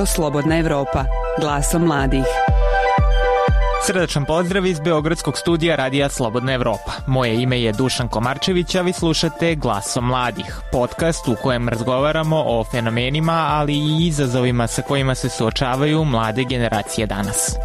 Radio Slobodna Evropa, glasom mladih. Srdačan pozdrav iz Beogradskog studija Radija Slobodna Evropa. Moje ime je Dušan Komarčević, a vi slušate Glasom mladih, podcast u kojem razgovaramo o fenomenima, ali i izazovima sa kojima se suočavaju mlade generacije danas.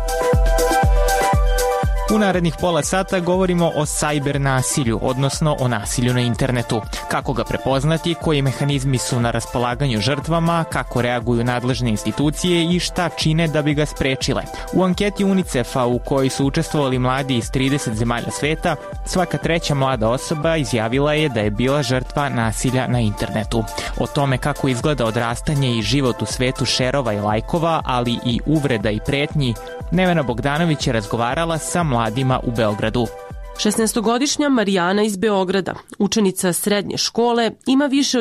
U narednih pola sata govorimo o sajber nasilju, odnosno o nasilju na internetu. Kako ga prepoznati, koji mehanizmi su na raspolaganju žrtvama, kako reaguju nadležne institucije i šta čine da bi ga sprečile. U anketi UNICEF-a u kojoj su učestvovali mladi iz 30 zemalja sveta, svaka treća mlada osoba izjavila je da je bila žrtva nasilja na internetu. O tome kako izgleda odrastanje i život u svetu šerova i lajkova, ali i uvreda i pretnji, Nevena Bogdanović je razgovarala sa mladima u Beogradu. 16-godišnja Marijana iz Beograda, učenica srednje škole, ima više od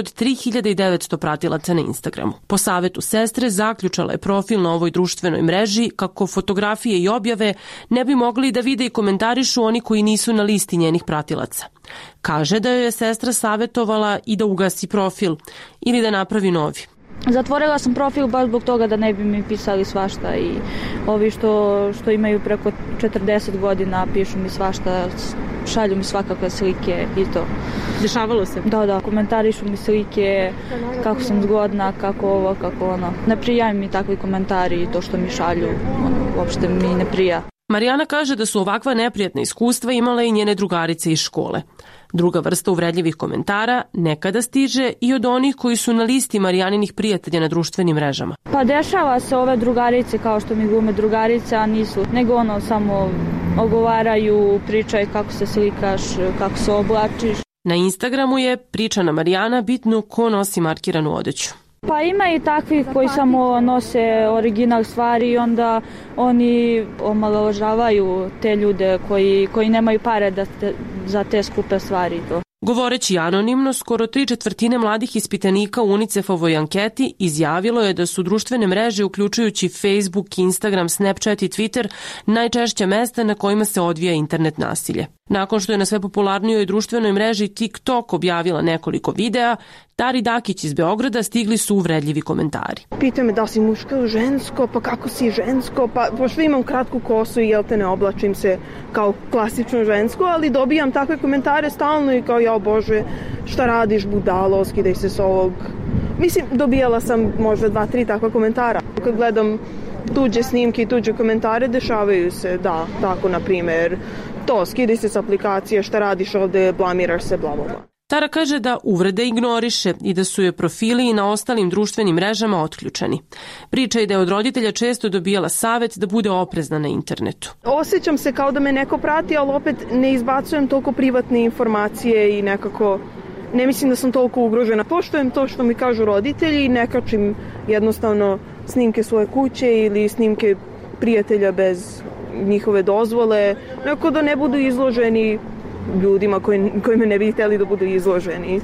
3900 pratilaca na Instagramu. Po savetu sestre zaključala je profil na ovoj društvenoj mreži kako fotografije i objave ne bi mogli da vide i komentarišu oni koji nisu na listi njenih pratilaca. Kaže da joj je sestra savjetovala i da ugasi profil ili da napravi novi. Zatvorila sam profil baš zbog toga da ne bi mi pisali svašta i ovi što imaju preko 40 godina pišu mi svašta, šalju mi svakakve slike i to. Dešavalo se? Da, komentarišu mi slike, kako sam zgodna, kako ovo, kako ono. Ne prijaju mi takvi komentari i to što mi šalju, uopšte mi ne prija. Marijana kaže da su ovakva neprijatna iskustva imale i njene drugarice iz škole. Druga vrsta uvredljivih komentara nekada stiže i od onih koji su na listi Marijaninih prijatelja na društvenim mrežama. Pa dešava se ove drugarice kao što mi glume drugarice, a nisu, nego samo ogovaraju, pričaju kako se slikaš, kako se oblačiš. Na Instagramu je, pričana Marijana, bitno ko nosi markiranu odeću. Pa ima i takvih koji samo nose original stvari i onda oni omalovažavaju te ljude koji nemaju pare za te skupe stvari. Govoreći anonimno, skoro 3/4 mladih ispitanika u UNICEF-ovoj anketi izjavilo je da su društvene mreže, uključujući Facebook, Instagram, Snapchat i Twitter, najčešća mesta na kojima se odvija internet nasilje. Nakon što je na sve popularnijoj društvenoj mreži TikTok objavila nekoliko videa, Tari Dakić iz Beograda stigli su uvredljivi komentari. Pitaju me da si muško ili žensko, pa kako si žensko, pa pošto imam kratku kosu i ne oblačim se kao klasično žensko, ali dobijam takve komentare stalno i kao jao Bože, šta radiš budalo, skidaj se s ovog. Mislim, dobijala sam možda 2-3 takva komentara. Kad gledam tuđe snimke i tuđe komentare, dešavaju se, da, tako na primjer, to, skidaj se s aplikacije, šta radiš ovde, blamiraš se, bla, bla, bla. Tara kaže da uvrede ignoriše i da su joj profili i na ostalim društvenim mrežama otključeni. Priča je da je od roditelja često dobijala savet da bude oprezna na internetu. Osjećam se kao da me neko prati, ali opet ne izbacujem toliko privatne informacije i nekako ne mislim da sam toliko ugrožena. Poštujem to što mi kažu roditelji i ne kačim jednostavno snimke svoje kuće ili snimke prijatelja bez njihove dozvole, nekako da ne budu izloženi ljudima koji me ne bi htjeli da budu izloženi.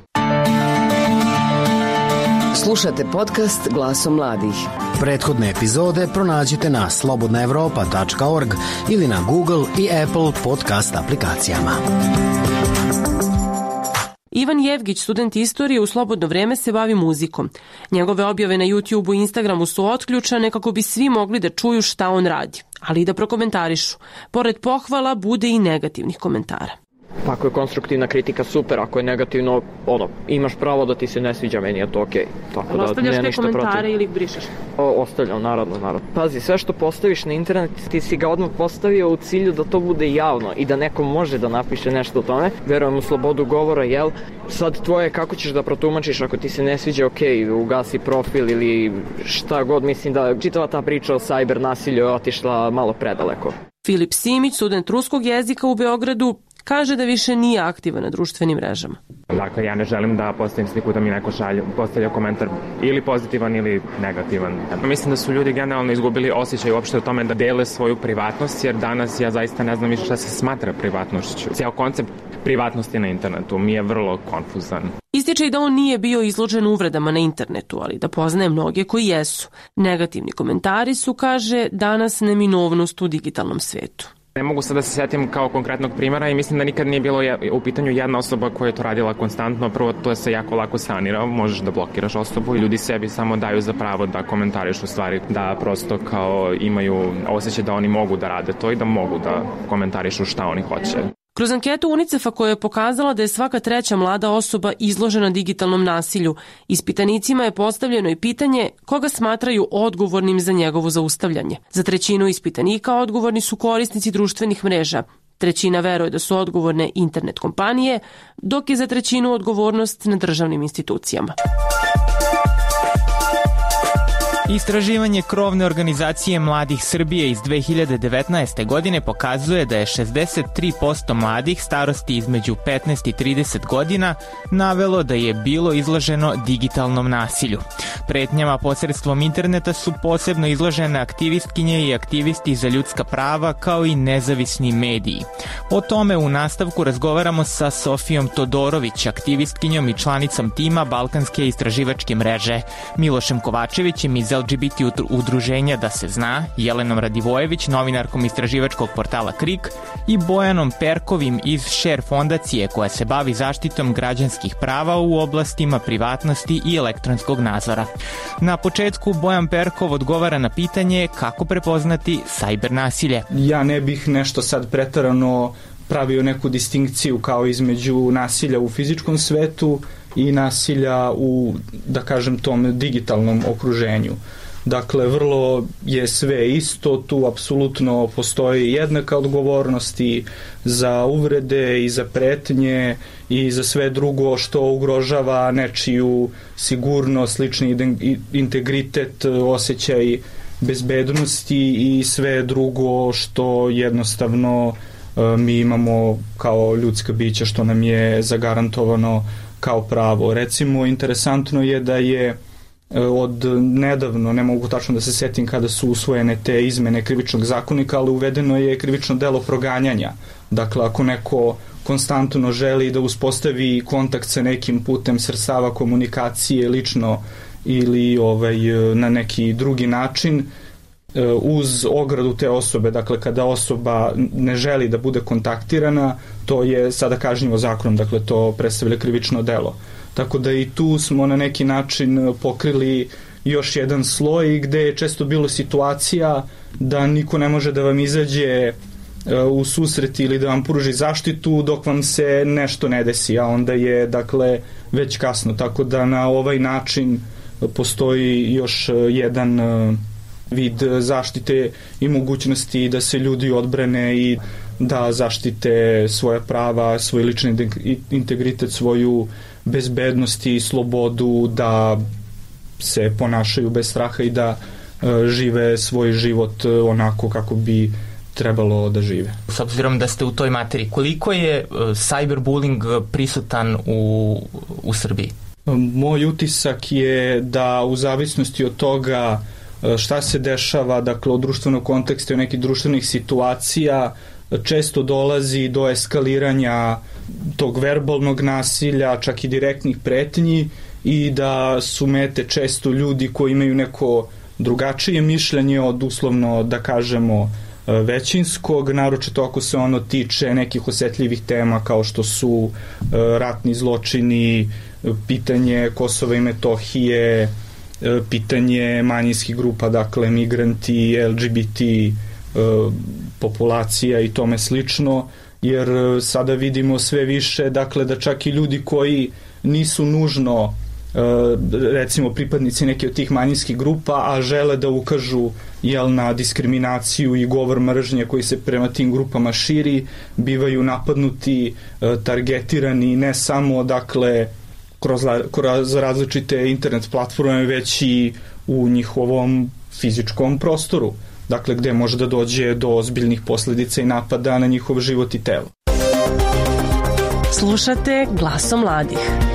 Slušate podcast Glasom mladih. Prethodne epizode pronađite na slobodnaevropa.org ili na Google i Apple podcast aplikacijama. Ivan Jevgić, student istorije, u slobodno vreme se bavi muzikom. Njegove objave na YouTubeu i Instagramu su otključane kako bi svi mogli da čuju šta on radi, ali i da prokomentarišu. Pored pohvala bude i negativnih komentara. Pa ako je konstruktivna kritika, super, ako je negativno, imaš pravo da ti se ne sviđa, meni je to okej. Tako da, ostavljaš te komentare ili ih brišeš? Ostavljam, naravno. Pazi, sve što postaviš na internet, ti si ga odmah postavio u cilju da to bude javno i da neko može da napiše nešto o tome. Verujem u slobodu govora, jel? Sad tvoje kako ćeš da protumačiš, ako ti se ne sviđa, okej, ugasi profil ili šta god, mislim da čitava ta priča o sajber nasilju je otišla malo predaleko. Filip Simić, student ruskog jezika u Beogradu, kaže da više nije aktivan na društvenim mrežama. Dakle, ja ne želim da postavim sliku da mi neko postavlja komentar ili pozitivan ili negativan. Mislim da su ljudi generalno izgubili osjećaj uopšte o tome da dele svoju privatnost, jer danas ja zaista ne znam više šta se smatra privatnošću. Cijel koncept privatnosti na internetu mi je vrlo konfuzan. Ističe i da on nije bio izložen uvredama na internetu, ali da poznaje mnoge koji jesu. Negativni komentari su, kaže, danas neminovnost u digitalnom svetu. Ne mogu sad da se setim kao konkretnog primjera i mislim da nikad nije bilo u pitanju jedna osoba koja je to radila konstantno. Prvo, to se jako lako sanira, možeš da blokiraš osobu i ljudi sebi samo daju za pravo da komentarišu stvari, da prosto kao imaju osjećaj da oni mogu da rade to i da mogu da komentarišu šta oni hoće. Kroz anketu UNICEF-a koja je pokazala da je svaka treća mlada osoba izložena digitalnom nasilju, ispitanicima je postavljeno i pitanje koga smatraju odgovornim za njegovo zaustavljanje. Za trećinu ispitanika odgovorni su korisnici društvenih mreža. Trećina veruje da su odgovorne internet kompanije, dok je za trećinu odgovornost na državnim institucijama. Istraživanje krovne organizacije Mladih Srbije iz 2019. godine pokazuje da je 63% mladih starosti između 15 i 30 godina navelo da je bilo izloženo digitalnom nasilju. Pretnjama posredstvom interneta su posebno izložene aktivistkinje i aktivisti za ljudska prava kao i nezavisni mediji. O tome u nastavku razgovaramo sa Sofijom Todorović, aktivistkinjom i članicom tima Balkanske istraživačke mreže, Milošem Kovačevićem iz LGBT udruženja Da se zna, Jelenom Radivojević, novinarkom istraživačkog portala KRIK i Bojanom Perkovim iz Share fondacije koja se bavi zaštitom građanskih prava u oblastima privatnosti i elektronskog nadzora. Na početku Bojan Perkov odgovara na pitanje kako prepoznati sajber nasilje. Ja ne bih nešto sad preterano pravio neku distinkciju kao između nasilja u fizičkom svetu i nasilja u, da kažem, tom digitalnom okruženju. Dakle, vrlo je sve isto, tu apsolutno postoji jednaka odgovornost i za uvrede i za pretnje i za sve drugo što ugrožava nečiju sigurnost, lični integritet, osjećaj bezbednosti i sve drugo što jednostavno mi imamo kao ljudska bića, što nam je zagarantovano kao pravo. Recimo, interesantno je da je od nedavno, ne mogu tačno da se setim kada su usvojene te izmene krivičnog zakonika, ali uvedeno je krivično delo proganjanja. Dakle, ako neko konstantno želi da uspostavi kontakt sa nekim putem sredstava komunikacije lično ili na neki drugi način, uz ogradu te osobe, dakle kada osoba ne želi da bude kontaktirana, to je sada kažnjivo zakonom, dakle to predstavlja krivično delo. Tako da i tu smo na neki način pokrili još jedan sloj gde je često bilo situacija da niko ne može da vam izađe u susret ili da vam pruži zaštitu dok vam se nešto ne desi, a onda je dakle već kasno. Tako da na ovaj način postoji još jedan vid zaštite i mogućnosti da se ljudi odbrane i da zaštite svoja prava, svoj lični integritet, svoju bezbednost i slobodu, da se ponašaju bez straha i da žive svoj život onako kako bi trebalo da žive. S obzirom da ste u toj materiji, koliko je cyberbullying prisutan u Srbiji? Moj utisak je da u zavisnosti od toga šta se dešava, dakle od društvenog konteksta i nekih društvenih situacija, često dolazi do eskaliranja tog verbalnog nasilja, čak i direktnih pretnji, i da su mete često ljudi koji imaju neko drugačije mišljenje od uslovno, da kažemo, većinskog, naročito ako se ono tiče nekih osetljivih tema kao što su ratni zločini, pitanje Kosova i Metohije, pitanje manjinskih grupa, dakle migranti, LGBT populacija i tome slično, jer sada vidimo sve više, dakle da čak i ljudi koji nisu nužno recimo pripadnici neke od tih manjinskih grupa, a žele da ukažu na diskriminaciju i govor mržnje koji se prema tim grupama širi, bivaju napadnuti, targetirani ne samo dakle kroz različite internet platforme, već i u njihovom fizičkom prostoru, dakle gde može da dođe do ozbiljnih posledica i napada na njihov život i telo. Slušate Glaso mladih.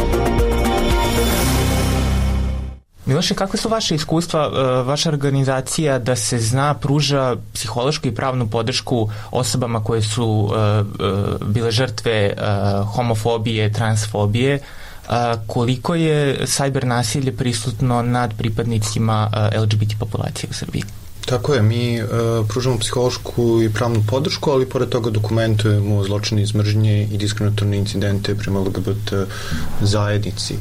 Miloše, kakve su vaše iskustva, vaša organizacija Da se zna pruža psihološku i pravnu podršku osobama koje su bile žrtve homofobije, transfobije? Koliko je sajber nasilje prisutno nad pripadnicima LGBT populacije u Srbiji? Tako je, mi pružamo psihološku i pravnu podršku, ali pored toga dokumentujemo zločine iz mržnje i diskriminatorne incidente prema LGBT zajednici.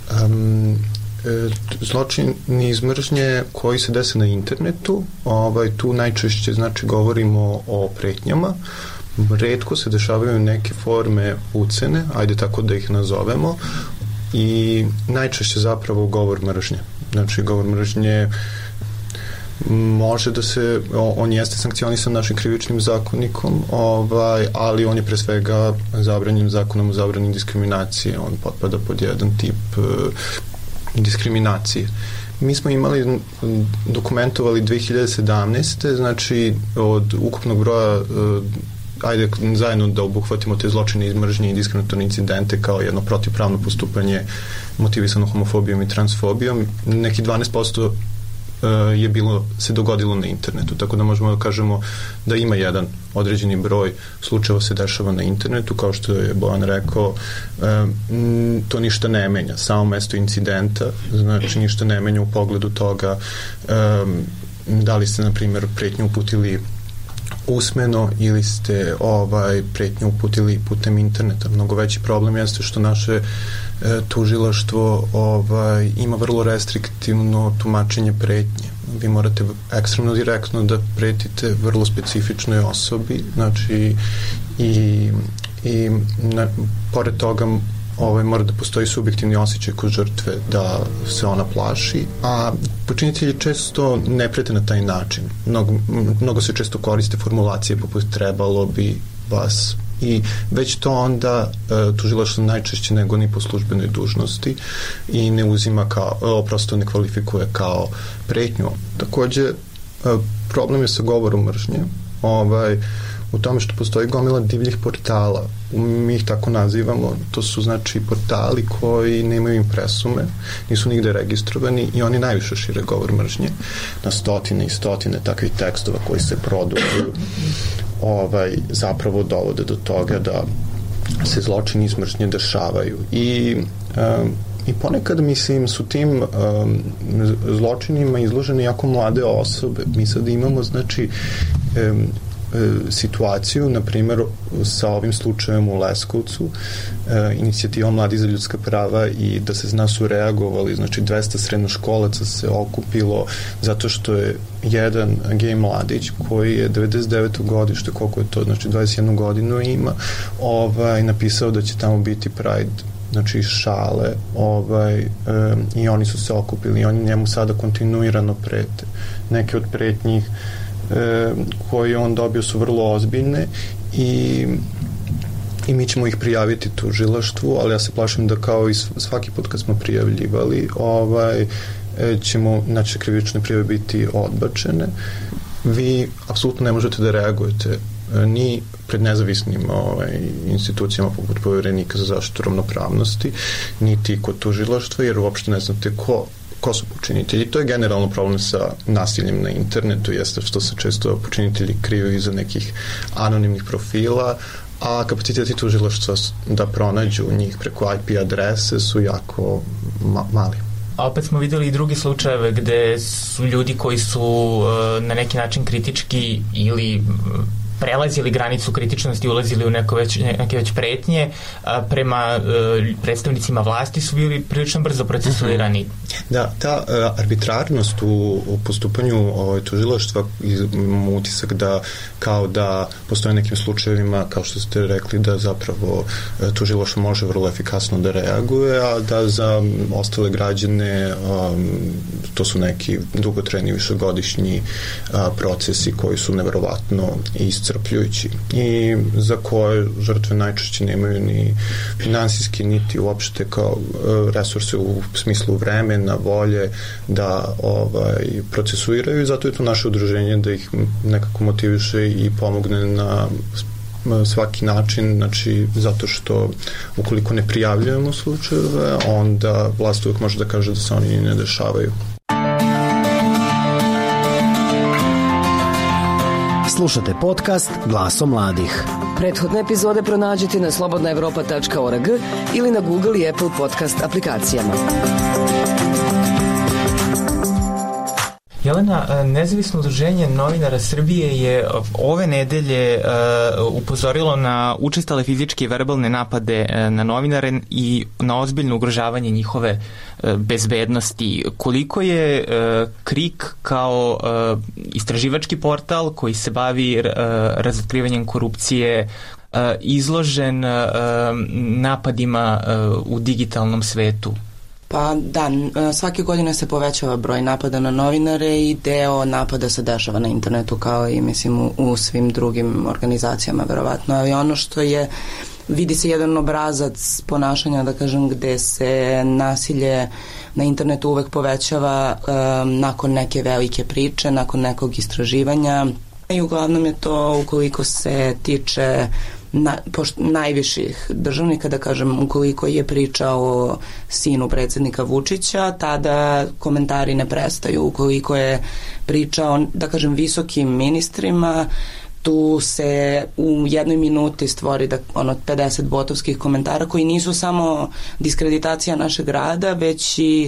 Zločini iz mržnje koji se dese na internetu, tu najčešće znači govorimo o pretnjama, retko se dešavaju neke forme ucene, ajde tako da ih nazovemo, i najčešće zapravo govor mržnje. Znači, govor mržnje može da se, on jeste sankcionisan našim krivičnim zakonikom, ali on je pre svega zabranjen zakonom o zabrani diskriminacije, on potpada pod jedan tip diskriminacije. Mi smo imali, dokumentovali 2017. znači od ukupnog broja, ajde zajedno da obuhvatimo te zločine iz mržnje i diskriminatorne incidente kao jedno protivpravno postupanje motivisano homofobijom i transfobijom, neki 12% je se dogodilo na internetu, tako da možemo da kažemo da ima jedan određeni broj slučajeva se dešava na internetu, kao što je Bojan rekao, to ništa ne menja, samo mesto incidenta, znači ništa ne menja u pogledu toga da li ste, na primjer, pretnju uputili usmeno ili ste pretnju uputili putem interneta. Mnogo veći problem jeste što naše tužilaštvo ima vrlo restriktivno tumačenje pretnje. Vi morate ekstremno direktno da pretite vrlo specifičnoj osobi, znači pored toga mora da postoji subjektivni osjećaj kod žrtve da se ona plaši, a počinitelji često ne prete na taj način. Mnogo se često koriste formulacije poput trebalo bi vas, i već to onda tužilaštvo najčešće nego ni po službenoj dužnosti i ne uzima prosto ne kvalifikuje kao pretnju. Takođe, problem je sa govorom mržnje, u tome što postoji gomila divljih portala, mi ih tako nazivamo, to su znači portali koji nemaju impresume, nisu nigde registrovani i oni najviše šire govor mržnje, na stotine i stotine takvih tekstova koji se produžuju, zapravo dovode do toga da se zločini iz mržnje dešavaju i ponekad, mislim, su tim zločinima izložene jako mlade osobe. Mi sad imamo, znači, situaciju, na primjer, sa ovim slučajem u Leskovcu, inicijativa Mladi za ljudska prava i da se zna su reagovali, znači 200 srednjoškolaca se okupilo zato što je jedan gej mladić koji je 99. godište, koliko je to, znači 21 godinu ima, napisao da će tamo biti Pride, znači šale, i oni su se okupili i oni njemu sada kontinuirano prete. Neke od pretnjih koje on dobio su vrlo ozbiljne i mi ćemo ih prijaviti tužilaštvu, ali ja se plašim da kao i svaki put kad smo prijavljivali ćemo naše krivične prijave biti odbačene. Vi apsolutno ne možete da reagujete ni pred nezavisnim institucijama poput Poverenika za zaštitu ravnopravnosti, niti kod tužilaštva, jer uopšte ne znate ko su počinitelji. To je generalno problem sa nasiljem na internetu, jeste što se često počinitelji kriju iza nekih anonimnih profila, a kapaciteti tužilaštva da pronađu njih preko IP adrese su jako mali. A opet smo videli i drugi slučajeve gde su ljudi koji su na neki način kritički ili prelazili granicu kritičnosti, ulazili u neke već pretnje, prema predstavnicima vlasti su bili prilično brzo procesuirani. Da, ta arbitrarnost u postupanju tužilaštva, imamo utisak da kao da postoje nekim slučajevima, kao što ste rekli, da zapravo tužilaštvo može vrlo efikasno da reaguje, a da za ostale građane to su neki dugotrajni višegodišnji procesi koji su neverovatno iscrpljujući i za koje žrtve najčešće nemaju ni finansijski, niti uopšte kao resurse u smislu vremena, volje da procesuiraju i zato je to naše udruženje da ih nekako motiviše i pomogne na svaki način, znači zato što ukoliko ne prijavljujemo slučajeve, onda vlast uvijek može da kaže da se oni ne dešavaju. Slušate podcast Glasom mladih. Prethodne epizode pronađite na slobodnaevropa.org ili na Google i Apple podcast aplikacijama. Jelena, Nezavisno udruženje novinara Srbije je ove nedelje upozorilo na učestale fizičke i verbalne napade na novinare i na ozbiljno ugrožavanje njihove bezbednosti. Koliko je KRIK kao istraživački portal koji se bavi razotkrivanjem korupcije izložen napadima u digitalnom svetu? Pa da, svake godine se povećava broj napada na novinare i deo napada se dešava na internetu kao i mislim u svim drugim organizacijama verovatno, ali ono što je, vidi se jedan obrazac ponašanja, da kažem, gde se nasilje na internetu uvek povećava nakon neke velike priče, nakon nekog istraživanja i uglavnom je to ukoliko se tiče najviših državnika, da kažem, ukoliko je priča o sinu predsednika Vučića, tada komentari ne prestaju. Ukoliko je priča o, da kažem, visokim ministrima, tu se u jednoj minuti stvori 50 botovskih komentara koji nisu samo diskreditacija našeg rada, već i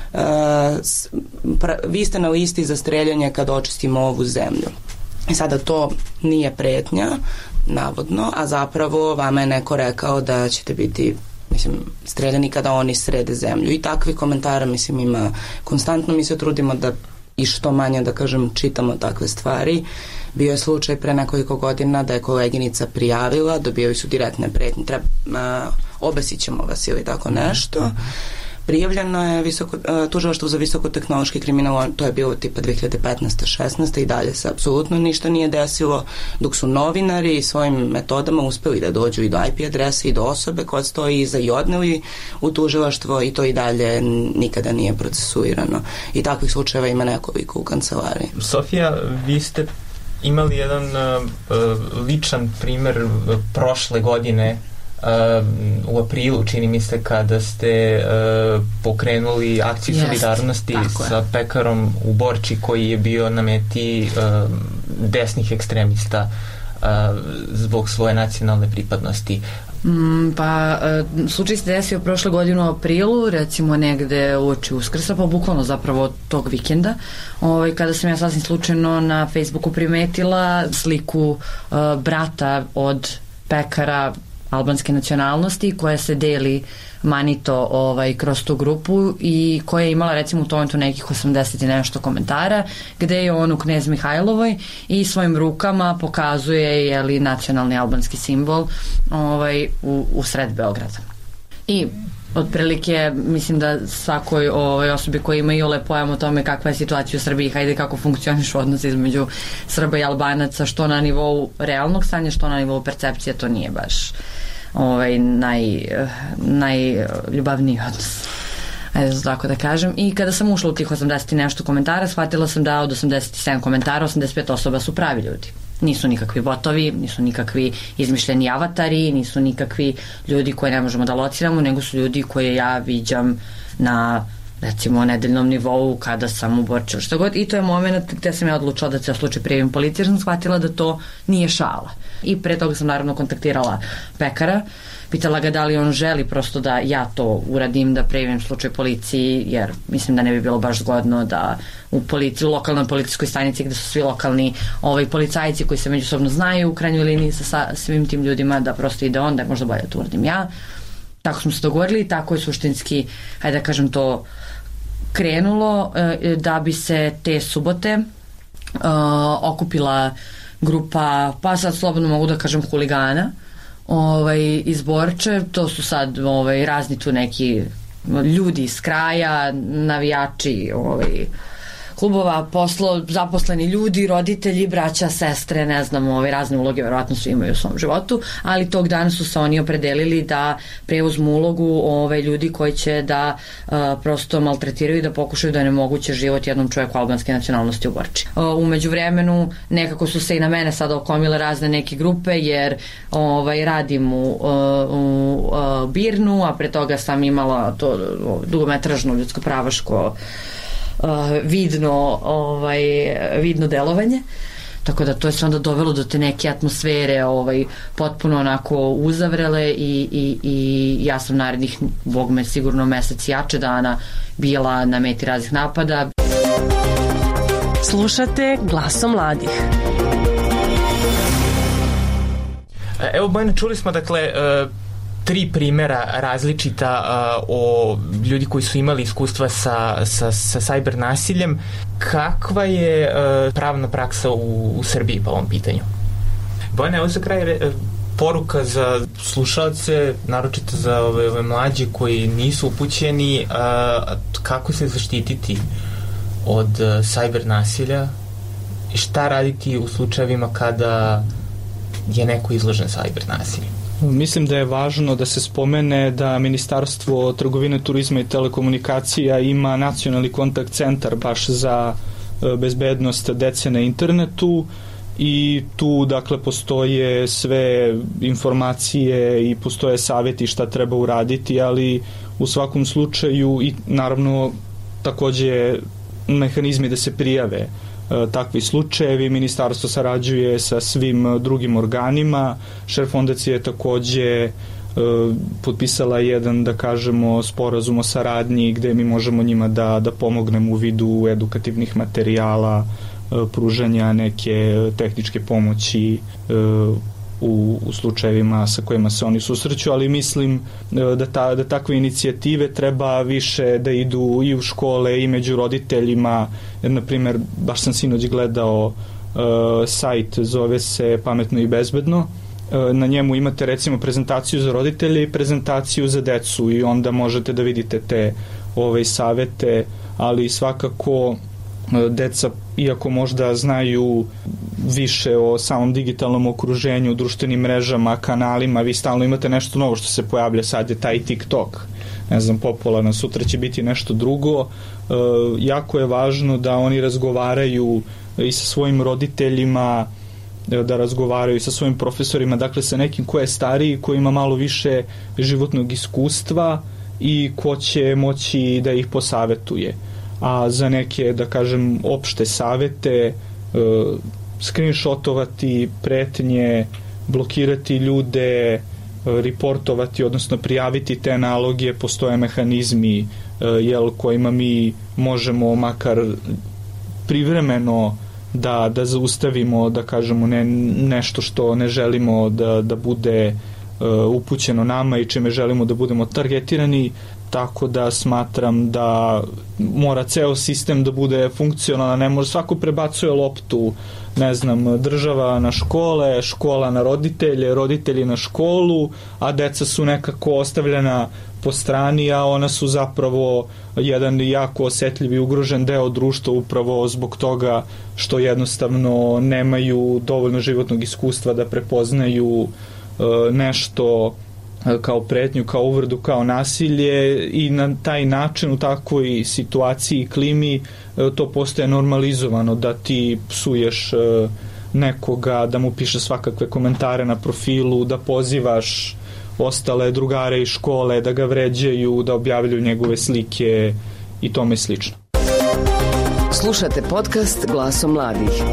vi ste na listi za streljanje kad očistimo ovu zemlju. I sada to nije pretnja, navodno, a zapravo vama je neko rekao da ćete biti, mislim, streljani kada oni srede zemlju. I takvi komentara, mislim, ima konstantno. Mi se trudimo da i što manje, da kažem, čitamo takve stvari. Bio je slučaj pre nekoliko godina da je koleginica prijavila, dobijaju su direktne pretnje, obesit ćemo vas ili tako nešto. Prijavljeno je tužilaštvo za visokotehnološki kriminal, to je bilo tipa 2015-16 i dalje se apsolutno ništa nije desilo, dok su novinari svojim metodama uspeli da dođu i do IP adrese i do osobe koja stoji iza i odneli u tužilaštvo i to i dalje nikada nije procesuirano. I takvih slučajeva ima nekoliko u kancelariji. Sofija, vi ste imali jedan ličan primer prošle godine u aprilu, čini mi se, kada ste pokrenuli akciju solidarnosti sa pekarom u Borči koji je bio na meti desnih ekstremista zbog svoje nacionalne pripadnosti. Pa slučaj se desio prošle godine u aprilu, recimo negde uoči Uskrsa, pa bukvalno zapravo tog vikenda, kada sam ja sasvim slučajno na Facebooku primetila sliku brata od pekara albanske nacionalnosti koja se deli manito kroz tu grupu i koja je imala recimo u tom momentu nekih 80 i nešto komentara gde je on u Knez Mihajlovoj i svojim rukama pokazuje nacionalni albanski simbol u sred Beograda. I otprilike mislim da svakoj osobi koja ima i ole pojam o tome kakva je situacija u Srbiji, hajde kako funkcioniš odnos između Srba i Albanaca, što na nivou realnog stanja, što na nivou percepcije, to nije baš najljubavniji odnos. Ajde tako da kažem. I kada sam ušla u tih 80 i nešto komentara, shvatila sam da od 87 komentara 85 osoba su pravi ljudi. Nisu nikakvi botovi, nisu nikakvi izmišljeni avatari, nisu nikakvi ljudi koje ne možemo da lociramo, nego su ljudi koje ja viđam na recimo nedeljnom nivou kada sam u Borči ili što god. I to je moment gde sam ja odlučila da se slučaj prijavim policiji, jer sam shvatila da to nije šala. I pre toga sam naravno kontaktirala pekara, pitala ga da li on želi prosto da ja to uradim, da prijavim slučaj policiji, jer mislim da ne bi bilo baš zgodno da u lokalnoj policijskoj stanici gde su svi lokalni policajci koji se međusobno znaju u krajnjoj liniji sa svim tim ljudima, da prosto ide on, da je možda bolje to uradim ja. Tako smo se dogovorili i tako je suštinski, hajde da kažem, to krenulo, da bi se te subote okupila grupa, pa sad slobodno mogu da kažem huligana iz Borče. To su sad razni tu neki ljudi iz kraja, navijači klubova, zaposleni ljudi, roditelji, braća, sestre, ne znam, razne uloge verovatno svi imaju u svom životu, ali tog dana su se oni opredelili da preuzmu ulogu ljudi koji će da prosto maltretiraju i da pokušaju da onemoguće život jednom čoveku albanske nacionalnosti u Borči. Umeđu vremenu nekako su se i na mene sada okomile razne neke grupe, jer radim u Birnu, a pre toga sam imala to dugometražno ljudsko-pravaško vidno delovanje, tako da to je sve onda dovelo do te neke atmosfere potpuno onako uzavrele i ja sam narednih, bog me, sigurno mesec jače dana bila na meti raznih napada. Slušate Glasom mladih. Evo, Bojana, čuli smo dakle 3 primera različita o ljudi koji su imali iskustva sa cyber nasiljem. Kakva je pravna praksa u Srbiji po ovom pitanju? Bojana, evo za kraj poruka za slušalce, naročito za ove mlađe koji nisu upućeni, kako se zaštititi od cyber nasilja i šta raditi u slučajevima kada je neko izložen cyber nasilju? Mislim da je važno da se spomene da Ministarstvo trgovine, turizma i telekomunikacija ima nacionalni kontakt centar baš za bezbednost dece na internetu i tu dakle postoje sve informacije i postoje savjeti šta treba uraditi, ali u svakom slučaju i naravno takođe mehanizmi da se prijave takvi slučajevi. Ministarstvo sarađuje sa svim drugim organima. Šer fondacija je takođe potpisala jedan, da kažemo, sporazum o saradnji gde mi možemo njima da pomognemo u vidu edukativnih materijala, pružanja neke tehničke pomoći u slučajevima sa kojima se oni susreću, ali mislim da takve inicijative treba više da idu i u škole i među roditeljima, jer na primjer baš sam sinoć gledao sajt, zove se Pametno i bezbedno, na njemu imate recimo prezentaciju za roditelje i prezentaciju za decu i onda možete da vidite te savete, ali svakako deca, iako možda znaju više o samom digitalnom okruženju, društvenim mrežama, kanalima, vi stalno imate nešto novo što se pojavlja, sad je taj TikTok, ne znam, popularno, sutra će biti nešto drugo. Jako je važno da oni razgovaraju i sa svojim roditeljima, da razgovaraju sa svojim profesorima, dakle sa nekim ko je stariji, ko ima malo više životnog iskustva i ko će moći da ih posavetuje. A za neke, da kažem, opšte savete, screenshotovati pretnje, blokirati ljude, reportovati, odnosno prijaviti te naloge, postoje mehanizmi kojima mi možemo makar privremeno da zaustavimo, da kažemo, nešto što ne želimo da bude upućeno nama i čime želimo da budemo targetirani, tako da smatram da mora ceo sistem da bude funkcionalan, ne može, svako prebacuje loptu, ne znam, država na škole, škola na roditelje, roditelji na školu, a deca su nekako ostavljena po strani, a ona su zapravo jedan jako osetljiv i ugrožen deo društva upravo zbog toga što jednostavno nemaju dovoljno životnog iskustva da prepoznaju nešto kao pretnju, kao uvredu, kao nasilje i na taj način u takvoj situaciji i klimi to postaje normalizovano da ti psuješ nekoga, da mu piše svakakve komentare na profilu, da pozivaš ostale drugare iz škole da ga vređaju, da objavljuju njegove slike i tome slično. Slušate podcast Glasom mladih.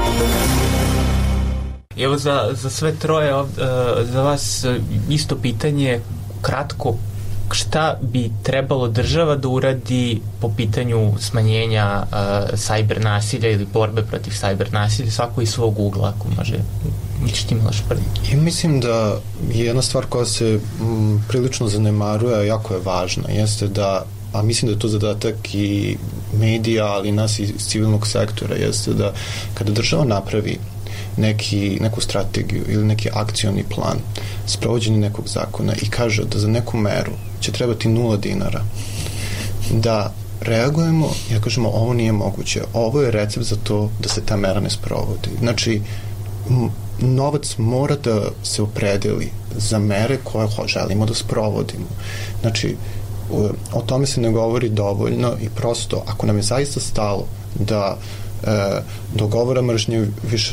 Evo za sve troje, za vas isto pitanje, kratko, šta bi trebalo država da uradi po pitanju smanjenja cyber nasilja ili borbe protiv cyber nasilja, svako iz svog ugla, ako može. Ti Miloš prvi. Ja mislim da jedna stvar koja se prilično zanemaruje, a jako je važna, jeste da, a mislim da je to zadatak i medija, ali nas iz civilnog sektora, jeste da kada država napravi neku strategiju ili neki akcioni plan, sprovođenje nekog zakona i kaže da za neku meru će trebati 0 dinara, da reagujemo i da kažemo ovo nije moguće, ovo je recept za to da se ta mera ne sprovodi. Znači, novac mora da se opredeli za mere koje želimo da sprovodimo. Znači, o tome se ne govori dovoljno i prosto, ako nam je zaista stalo da govora mržnje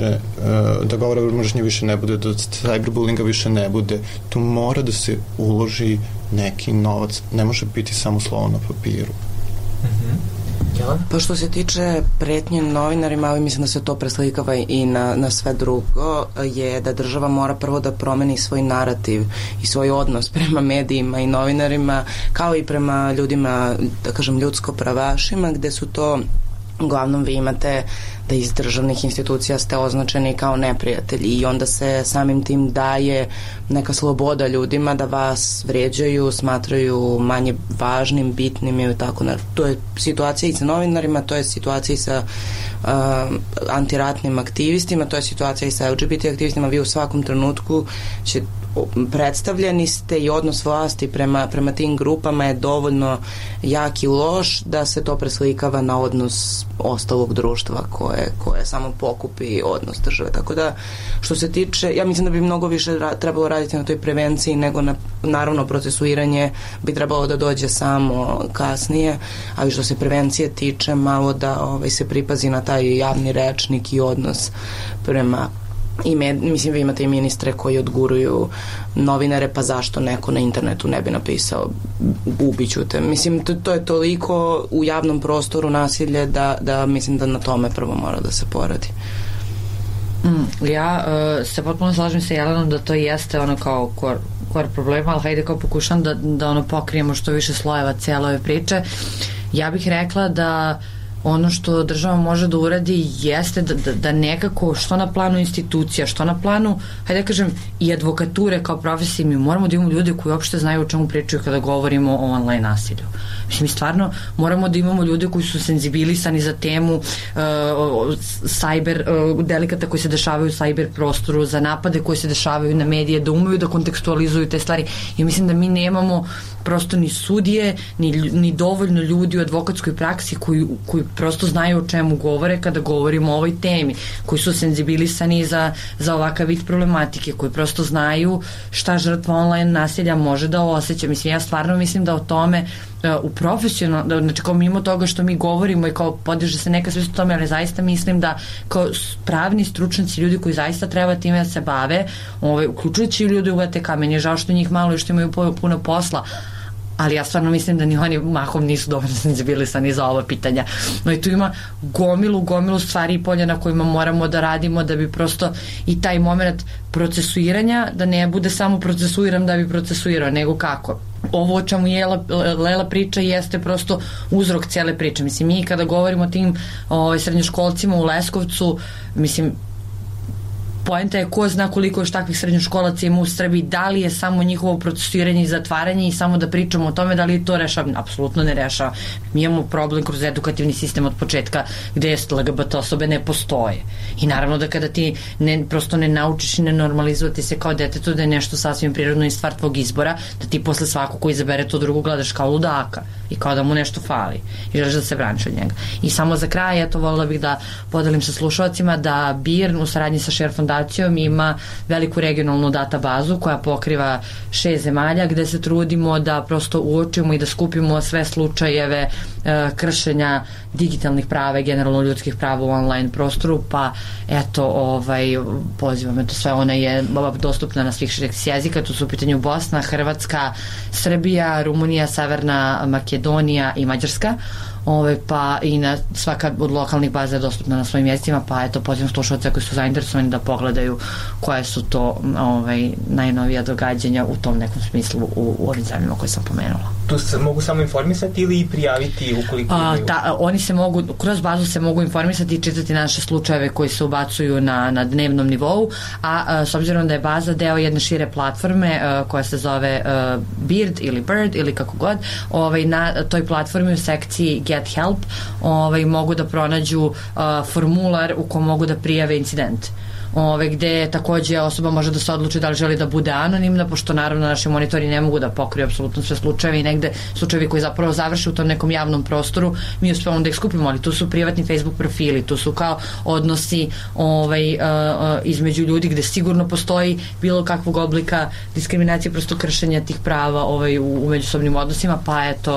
više ne bude, da cyberbullinga više ne bude, tu mora da se uloži neki novac, ne može biti samo slovo na papiru. Pa što se tiče pretnje novinarima, ali mislim da se to preslikava i na sve drugo, je da država mora prvo da promeni svoj narativ i svoj odnos prema medijima i novinarima, kao i prema ljudima, da kažem, ljudsko-pravašima, gde su to uglavnom vi imate da iz državnih institucija ste označeni kao neprijatelji i onda se samim tim daje neka sloboda ljudima da vas vređaju, smatraju manje važnim, bitnim i tako. To je situacija i sa novinarima, to je situacija i sa antiratnim aktivistima, to je situacija i sa LGBT aktivistima. Vi u svakom trenutku predstavljeni ste i odnos vlasti prema tim grupama je dovoljno jak i loš da se to preslikava na odnos ostalog društva koje samo pokupi odnos države. Tako da, što se tiče, ja mislim da bi mnogo više trebalo raditi na toj prevenciji nego naravno procesuiranje bi trebalo da dođe samo kasnije, ali što se prevencije tiče, malo da se pripazi na taj javni rečnik i odnos prema mislim, vi imate i ministre koji odguruju novinare, pa zašto neko na internetu ne bi napisao ubiću te. Mislim, to je toliko u javnom prostoru nasilje da mislim da na tome prvo mora da se poradi. Ja se potpuno slažem sa Jelenom da to jeste ono kao kor problema, ali hajde kao pokušam da ono pokrijemo što više slojeva cijele ove priče. Ja bih rekla da ono što država može da uradi jeste da nekako, što na planu institucija, što na planu, hajde da kažem, i advokature kao profesije, mi moramo da imamo ljude koji uopšte znaju o čemu pričaju kada govorimo o online nasilju. Mislim, stvarno moramo da imamo ljude koji su senzibilisani za temu delikata koji se dešavaju u cyber prostoru, za napade koji se dešavaju na medije, da umeju da kontekstualizuju te stvari. I mislim da mi nemamo prosto ni sudije, ni dovoljno ljudi u advokatskoj praksi koji prosto znaju o čemu govore kada govorimo o ovoj temi, koji su senzibilisani za ovakav vid problematike, koji prosto znaju šta žrtva online nasilja može da osjeća. Mislim, ja stvarno mislim da o tome u profesionalno, znači kao mimo toga što mi govorimo i kao podiže se neka svest o tome, ali zaista mislim da kao pravni stručnjaci, ljudi koji zaista treba time da se bave, uključujući ljudi u VTK, meni je žao što njih malo i što imaju puno posla, ali ja stvarno mislim da ni oni mahom nisu dovoljno senzibilisani za ova pitanja. No i tu ima gomilu stvari i polja na kojima moramo da radimo da bi prosto i taj moment procesuiranja, da ne bude samo procesuiram da bi procesuirao, nego kako. Ovo o čemu Lela priča jeste prosto uzrok cijele priče. Mislim, mi kada govorimo o tim srednjoškolcima u Leskovcu, mislim, poenta je ko zna koliko još takvih srednjoškolaca ima u Srbiji, da li je samo njihovo procesuiranje i zatvaranje i samo da pričamo o tome, da li to rešava? Apsolutno ne rešava. Mi imamo problem kroz edukativni sistem od početka gde LGBT osobe ne postoje. I naravno da kada ti prosto ne naučiš i ne normalizujete se kao detetu da je nešto sasvim prirodno i stvar tvog izbora, da ti posle svako ko izabere to drugo gledaš kao ludaka i kao da mu nešto fali i želiš da se braniš od njega. I samo za kraj, eto, volila bih da podelim sa slušalcima da BIRN u saradnji sa Share Fondacijom ima veliku regionalnu databazu koja pokriva 6 zemalja gde se trudimo da prosto uočimo i da skupimo sve slučajeve kršenja digitalnih prava i generalno ljudskih prava u online prostoru, pa eto, pozivam, eto, sve ona je dostupna na svih 6 jezika, tu su u pitanju Bosna, Hrvatska, Srbija, Rumunija, Severna Makedonija i Mađarska. Pa i svaka od lokalnih baza je dostupna na svojim mjestima, pa eto, pozivam slušalce koji su zainteresovani da pogledaju koje su to najnovija događanja u tom nekom smislu u ovim zemljama koje sam pomenula. Tu se mogu samo informisati ili i prijaviti ukoliko imaju? Oni se mogu, kroz bazu se mogu informisati i čitati naše slučajeve koji se ubacuju na dnevnom nivou, a s obzirom da je baza deo jedne šire platforme koja se zove Bird ili kako god, na toj platformi u sekciji Get Help mogu da pronađu formular u kom mogu da prijave incident. Gde takođe osoba može da se odluči da li želi da bude anonimna, pošto naravno naši monitori ne mogu da pokriju apsolutno sve slučajeve i negde slučajevi koji zapravo završe u tom nekom javnom prostoru mi uspevamo da ih skupimo, ali tu su privatni Facebook profili, tu su kao odnosi između ljudi gde sigurno postoji bilo kakvog oblika diskriminacije, prosto kršenja tih prava u međusobnim odnosima, pa eto,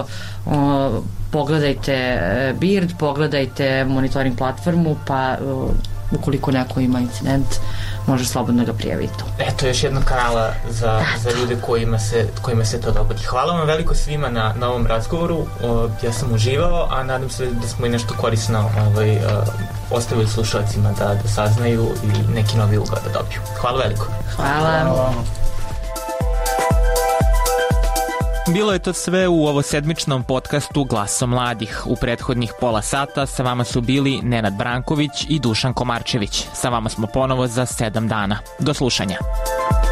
pogledajte Bird, pogledajte monitoring platformu, pa ukoliko neko ima incident, može slobodno ga prijaviti. Eto, još jednog kanala za ljude kojima se to dogodi. Hvala vam veliko svima na ovom razgovoru. Ja sam uživao, a nadam se da smo i nešto korisno ostavili slušalcima da saznaju i neki novi ugled da dobiju. Hvala veliko. Hvala. Bilo je to sve u ovosedmičnom podcastu Glasom mladih. U prethodnih pola sata sa vama su bili Nenad Branković i Dušan Komarčević. Sa vama smo ponovo za 7 dana. Do slušanja.